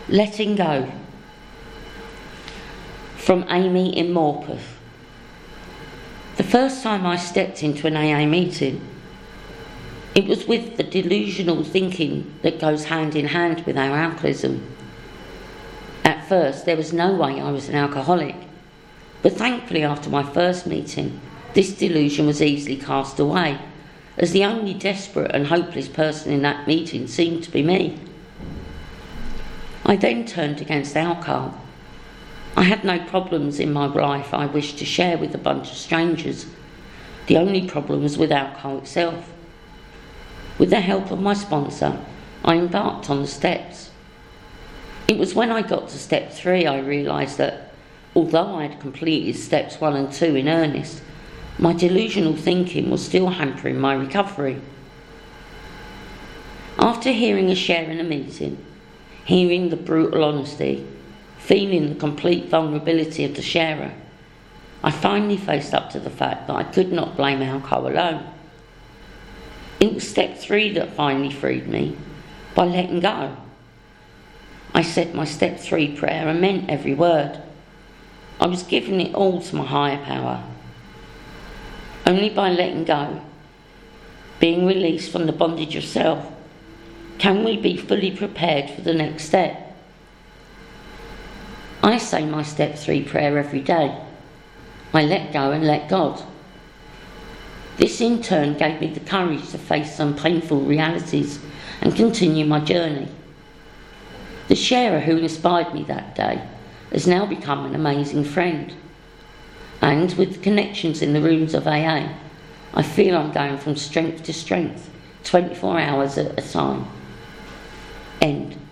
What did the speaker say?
Letting go. From Amy in Morpeth. The first time I stepped into an AA meeting, it was with the delusional thinking that goes hand in hand with our alcoholism. At first, there was no way I was an alcoholic, but thankfully after my first meeting, this delusion was easily cast away, as the only desperate and hopeless person in that meeting seemed to be me. I then turned against alcohol. I had no problems in my life I wished to share with a bunch of strangers. The only problem was with alcohol itself. With the help of my sponsor, I embarked on the steps. It was when I got to step 3 I realised that, although I had completed steps 1 and 2 in earnest, my delusional thinking was still hampering my recovery. After hearing a share in a meeting, hearing the brutal honesty, feeling the complete vulnerability of the sharer, I finally faced up to the fact that I could not blame alcohol alone. It was step 3 that finally freed me, by letting go. I said my step 3 prayer and meant every word. I was giving it all to my higher power. Only by letting go, being released from the bondage of self, can we be fully prepared for the next step. I say my step 3 prayer every day. I let go and let God. This in turn gave me the courage to face some painful realities and continue my journey. The sharer who inspired me that day has now become an amazing friend. And with the connections in the rooms of AA, I feel I'm going from strength to strength, 24 hours at a time. End.